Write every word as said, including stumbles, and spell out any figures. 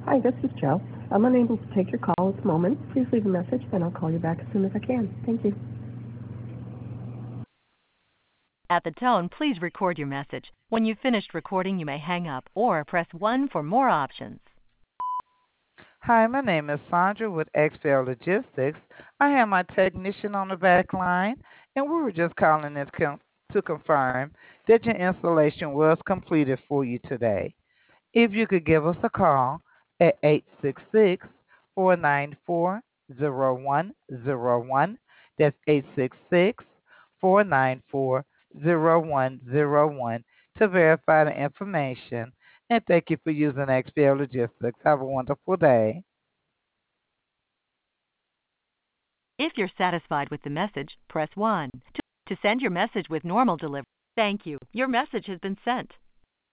Hi, this is Joe. I'm unable to take your call at the moment. Please leave a message, and I'll call you back as soon as I can. Thank you. At the tone, please record your message. When you've finished recording, you may hang up or press one for more options. Hi, my name is Sandra with X P L Logistics. I have my technician on the back line, and we were just calling in com- to confirm that your installation was completed for you today. If you could give us a call at eight six six, four nine four, zero one zero one. That's eight six six, four nine four, zero one zero one to verify the information. And thank you for using X P L Logistics. Have a wonderful day. If you're satisfied with the message, press one. To, to send your message with normal delivery, thank you. Your message has been sent.